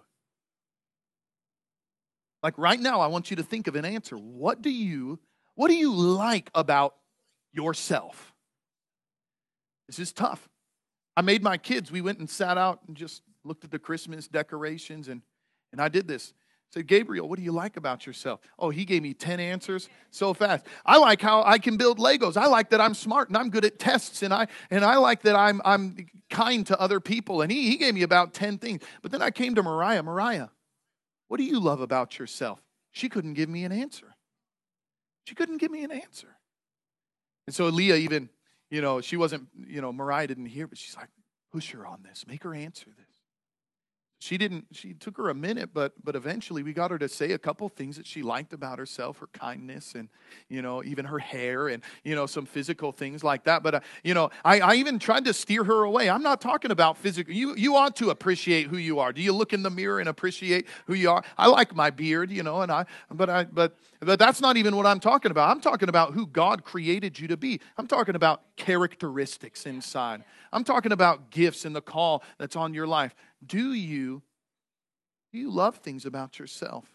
Like right now, I want you to think of an answer. What do you what do you like about yourself? This is tough. I made my kids, we went and sat out and just looked at the Christmas decorations, and, and I did this. said, Gabriel, what do you like about yourself? Oh, he gave me ten answers so fast. I like how I can build Legos. I like that I'm smart and I'm good at tests. And I and I like that I'm I'm kind to other people. And he, he gave me about ten things. But then I came to Mariah. Mariah, what do you love about yourself? She couldn't give me an answer. She couldn't give me an answer. And so Leah even, you know, she wasn't, you know, Mariah didn't hear, but she's like, push her on this. Make her answer this. She didn't, she took her a minute, but but eventually we got her to say a couple things that she liked about herself, her kindness and, you know, even her hair and, you know, some physical things like that. But, uh, you know, I, I even tried to steer her away. I'm not talking about physical. You, you ought to appreciate who you are. Do you look in the mirror and appreciate who you are? I like my beard, you know, and I, but I, but, but that's not even what I'm talking about. I'm talking about who God created you to be. I'm talking about characteristics inside. I'm talking about gifts and the call that's on your life. Do you, do you love things about yourself?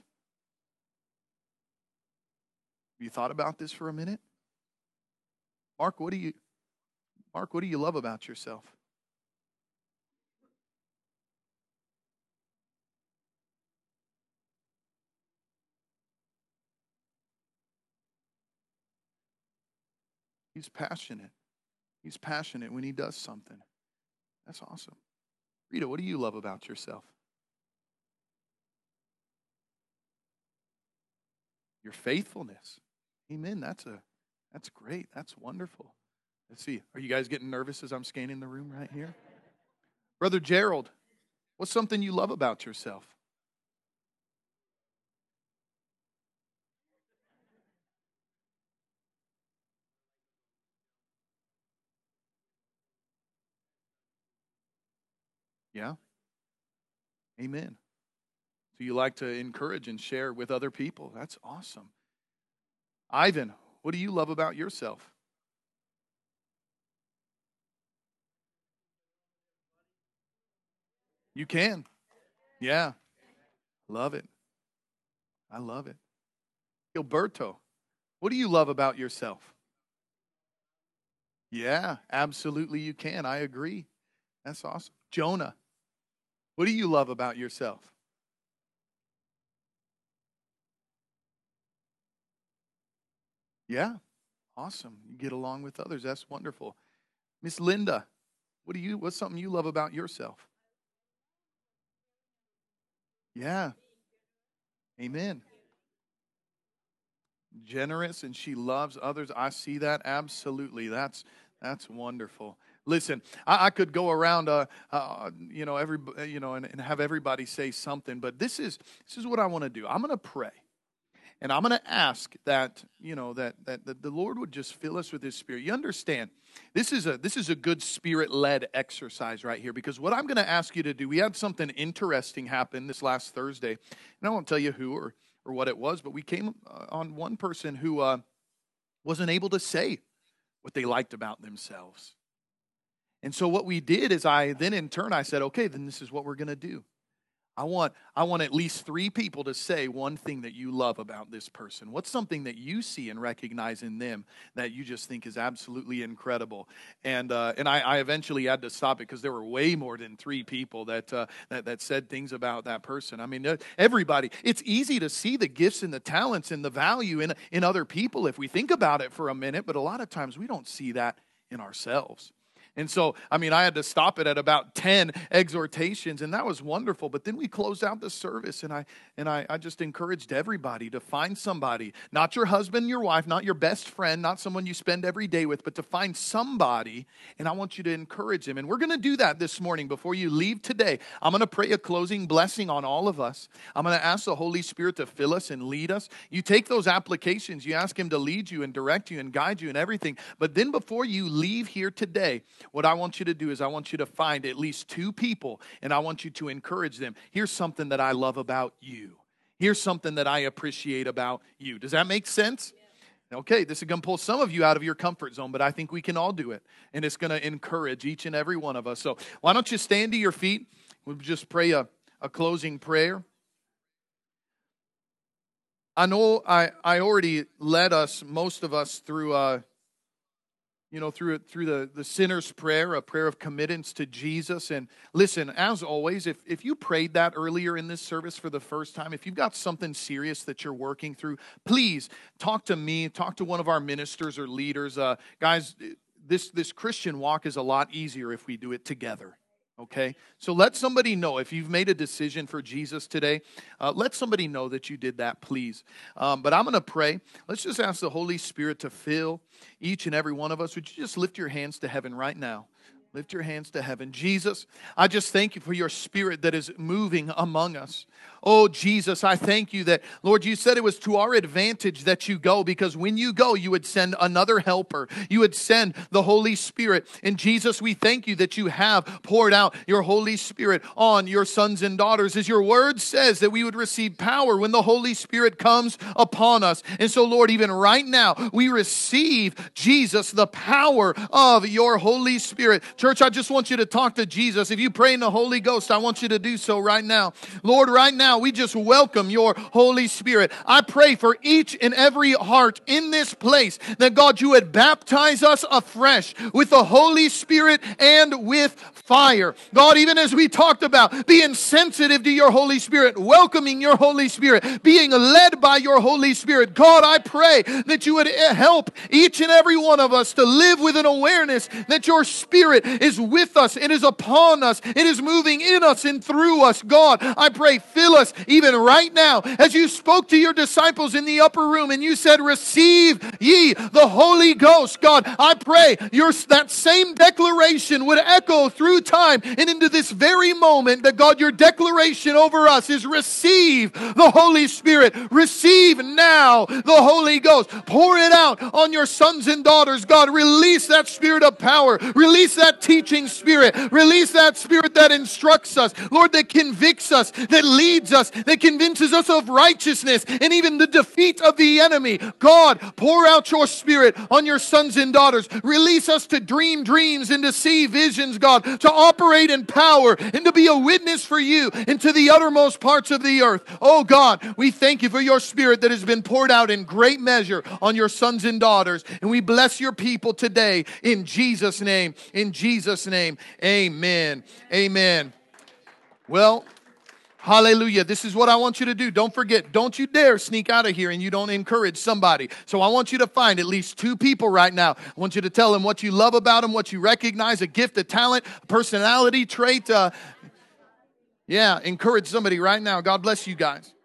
Have you thought about this for a minute? Mark, what do you, Mark, what do you love about yourself? He's passionate. He's passionate when he does something. That's awesome. Rita, what do you love about yourself? Your faithfulness. Amen. That's a that's great. That's wonderful. Let's see. Are you guys getting nervous as I'm scanning the room right here? Brother Gerald, what's something you love about yourself? Yeah. Amen. So you like to encourage and share with other people. That's awesome. Ivan, what do you love about yourself? You can. Yeah. Love it. I love it. Gilberto, what do you love about yourself? Yeah, absolutely you can. I agree. That's awesome. Jonah, what do you love about yourself? Yeah. Awesome. You get along with others. That's wonderful. Miss Linda, what do you what's something you love about yourself? Yeah. Amen. Generous and she loves others. I see that absolutely. That's that's wonderful. Listen, I, I could go around, uh, uh, you know, every, you know, and, and have everybody say something, but this is this is what I want to do. I'm going to pray. And I'm going to ask that, you know, that, that that the Lord would just fill us with His Spirit. You understand, this is a this is a good Spirit-led exercise right here, because what I'm going to ask you to do, we had something interesting happen this last Thursday, and I won't tell you who or or what it was, but we came uh, on one person who uh, wasn't able to say what they liked about themselves. And so what we did is I then in turn I said, okay, then this is what we're going to do. I want I want at least three people to say one thing that you love about this person. What's something that you see and recognize in them that you just think is absolutely incredible? And uh, and I, I eventually had to stop it because there were way more than three people that, uh, that that said things about that person. I mean, uh, everybody. It's easy to see the gifts and the talents and the value in in other people if we think about it for a minute, but a lot of times we don't see that in ourselves. And so, I mean, I had to stop it at about ten exhortations, and that was wonderful. But then we closed out the service, and I and I, I just encouraged everybody to find somebody, not your husband, your wife, not your best friend, not someone you spend every day with, but to find somebody, and I want you to encourage them. And we're going to do that this morning before you leave today. I'm going to pray a closing blessing on all of us. I'm going to ask the Holy Spirit to fill us and lead us. You take those applications, you ask Him to lead you and direct you and guide you and everything. But then before you leave here today, what I want you to do is I want you to find at least two people, and I want you to encourage them. Here's something that I love about you. Here's something that I appreciate about you. Does that make sense? Okay, this is going to pull some of you out of your comfort zone, but I think we can all do it. And it's going to encourage each and every one of us. So why don't you stand to your feet? We'll just pray a, a closing prayer. I know I, I already led us, most of us, through uh, you know, through through the, the sinner's prayer, a prayer of committance to Jesus. And listen, as always, if, if you prayed that earlier in this service for the first time, if you've got something serious that you're working through, please talk to me, talk to one of our ministers or leaders. Uh, guys, this, this Christian walk is a lot easier if we do it together. Okay, so let somebody know if you've made a decision for Jesus today. Uh, let somebody know that you did that, please. Um, but I'm going to pray. Let's just ask the Holy Spirit to fill each and every one of us. Would you just lift your hands to heaven right now? Lift your hands to heaven. Jesus, I just thank you for your Spirit that is moving among us. Oh, Jesus, I thank you that, Lord, you said it was to our advantage that you go, because when you go, you would send another helper. You would send the Holy Spirit. And Jesus, we thank you that you have poured out your Holy Spirit on your sons and daughters. As your word says, that we would receive power when the Holy Spirit comes upon us. And so, Lord, even right now, we receive, Jesus, the power of your Holy Spirit. Church, I just want you to talk to Jesus. If you pray in the Holy Ghost, I want you to do so right now. Lord, right now, we just welcome your Holy Spirit. I pray for each and every heart in this place that, God, you would baptize us afresh with the Holy Spirit and with fire. God, even as we talked about being sensitive to your Holy Spirit, welcoming your Holy Spirit, being led by your Holy Spirit, God, I pray that you would help each and every one of us to live with an awareness that your Spirit is with us, it is upon us, it is moving in us and through us. God, I pray, fill us even right now, as you spoke to your disciples in the upper room and you said, receive ye the Holy Ghost. God, I pray your, that same declaration would echo through time and into this very moment, that, God, your declaration over us is receive the Holy Spirit. Receive now the Holy Ghost. Pour it out on your sons and daughters. God, release that spirit of power. Release that teaching spirit. Release that spirit that instructs us. Lord, that convicts us, that leads us, that convinces us of righteousness and even the defeat of the enemy. God, pour out your Spirit on your sons and daughters. Release us to dream dreams and to see visions, God, to operate in power and to be a witness for you into the uttermost parts of the earth. Oh God, we thank you for your Spirit that has been poured out in great measure on your sons and daughters. And we bless your people today in Jesus' name. In Jesus' name, amen. Amen. Well, hallelujah. This is what I want you to do. Don't forget, don't you dare sneak out of here and you don't encourage somebody. So I want you to find at least two people right now. I want you to tell them what you love about them, what you recognize, a gift, a talent, a personality trait. Uh, yeah, encourage somebody right now. God bless you guys.